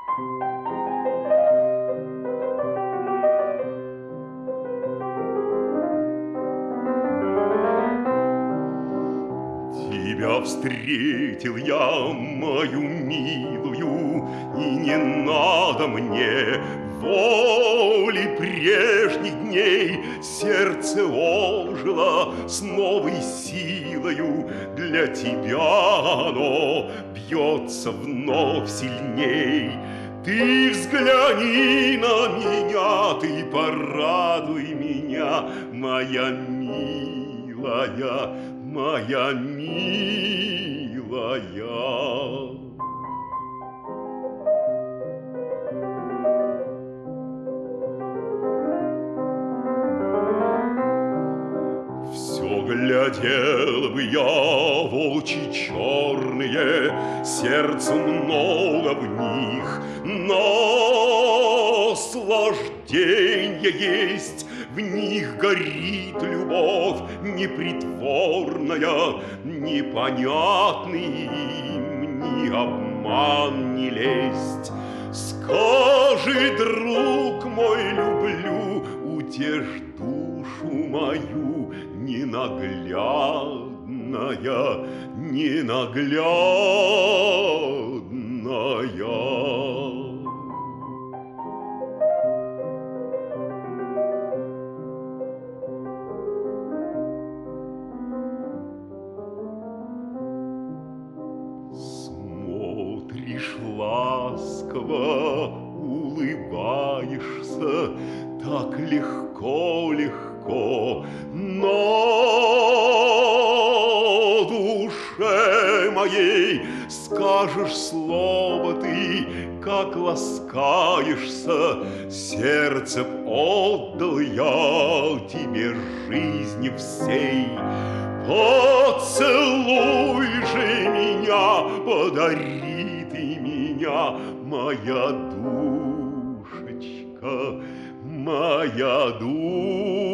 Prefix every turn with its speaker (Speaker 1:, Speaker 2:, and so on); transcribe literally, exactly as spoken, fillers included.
Speaker 1: Тебя встретил я, мою милую, и не надо мне воли прежних дней. Сердце ожило с новой силою, для тебя оно бьется вновь сильней. Ты взгляни на меня, ты порадуй меня, моя милая, моя милая. Все глядел бы я в очи черные, сердцу много в них, но наслажденье есть, в них горит любовь непритворная, непонятный им ни обман, ни лесть. Скажи, друг мой, люблю, утешь душу мою, ненаглядная, ненаглядная. Смотришь ласково, улыбаешься, так легко, легко, но душе моей скажешь слово ты, как ласкаешься, сердце б отдал я тебе жизни всей. Поцелуй же меня, подари ты меня, моя душечка, моя душечка.